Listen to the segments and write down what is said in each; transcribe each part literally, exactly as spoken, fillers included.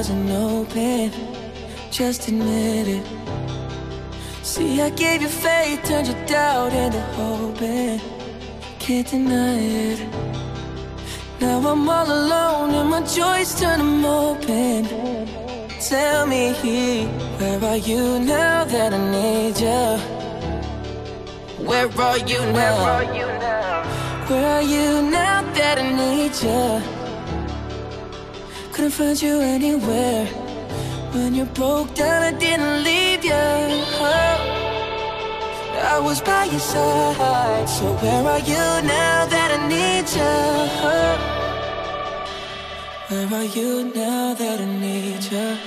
wasn't open, just admit it. See, I gave you faith, turned your doubt into hope, and can't deny it. Now I'm all alone and my joys turn them open. Tell me, where are you now that I need you? Where are you now? Where are you now? Where are you now that I need you? Couldn't find you anywhere. When you broke down, I didn't leave you. Oh, I was by your side. So where are you now that I need you? Oh, where are you now that I need you?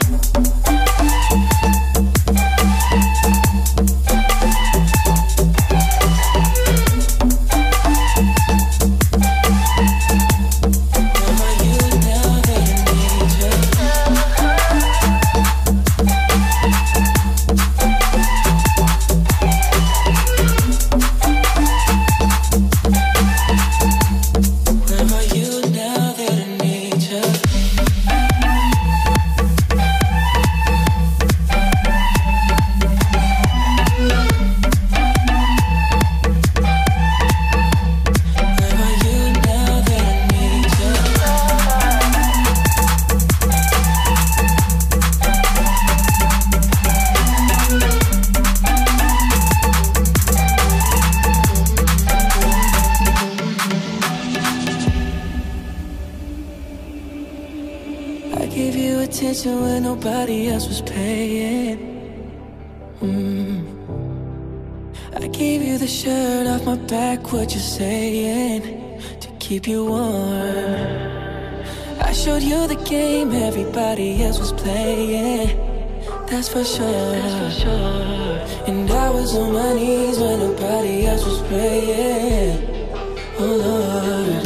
When nobody else was paying. mm. I gave you the shirt off my back, what you saying, to keep you warm. I showed you the game everybody else was playing. That's for sure, That's for sure. And I was on my knees when nobody else was praying. Oh Lord,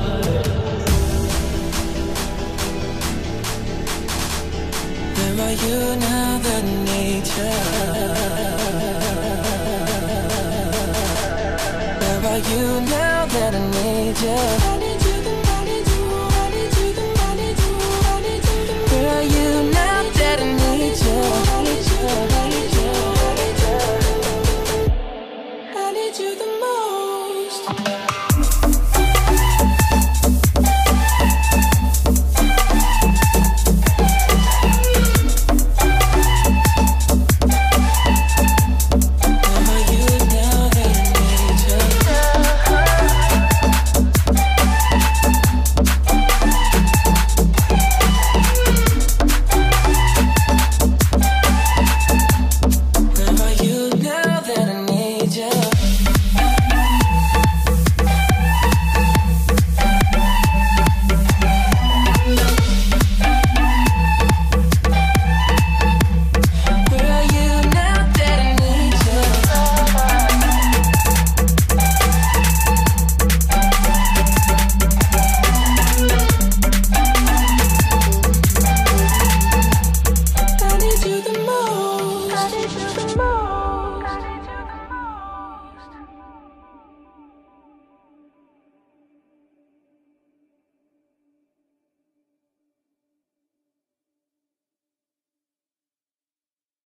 where are you now that I need you? Where are you now that I need you? I need you, I need you, I need you, I need you, I need you. Where are you now that I need you? I need you, I need you, I need you. I need you the most.